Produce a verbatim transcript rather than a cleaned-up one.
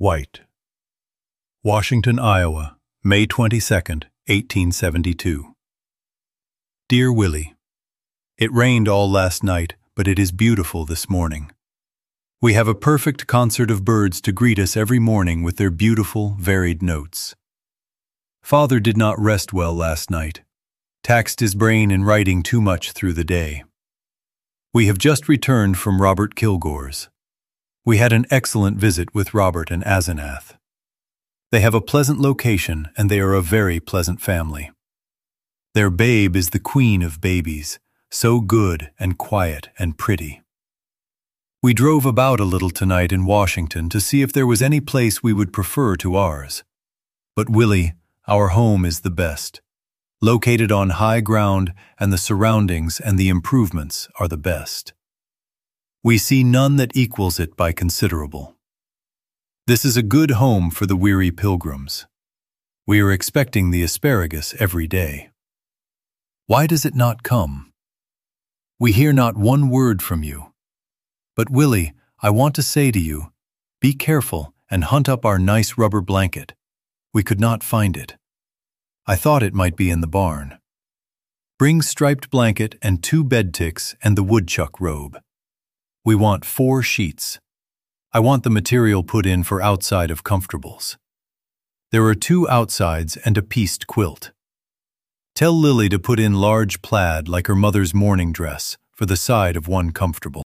White. Washington, Iowa, May twenty-second, eighteen seventy-two. Dear Willie, it rained all last night, but it is beautiful this morning. We have a perfect concert of birds to greet us every morning with their beautiful, varied notes. Father did not rest well last night, taxed his brain in writing too much through the day. We have just returned from Robert Kilgore's. We had an excellent visit with Robert and Asenath. They have a pleasant location, and they are a very pleasant family. Their babe is the queen of babies, so good and quiet and pretty. We drove about a little tonight in Washington to see if there was any place we would prefer to ours. But Willie, our home is the best. Located on high ground, and the surroundings and the improvements are the best. We see none that equals it by considerable. This is a good home for the weary pilgrims. We are expecting the asparagus every day. Why does it not come? We hear not one word from you. But Willie, I want to say to you, be careful and hunt up our nice rubber blanket. We could not find it. I thought it might be in the barn. Bring striped blanket and two bed ticks and the woodchuck robe. We want four sheets. I want the material put in for outside of comfortables. There are two outsides and a pieced quilt. Tell Lily to put in large plaid like her mother's morning dress for the side of one comfortable.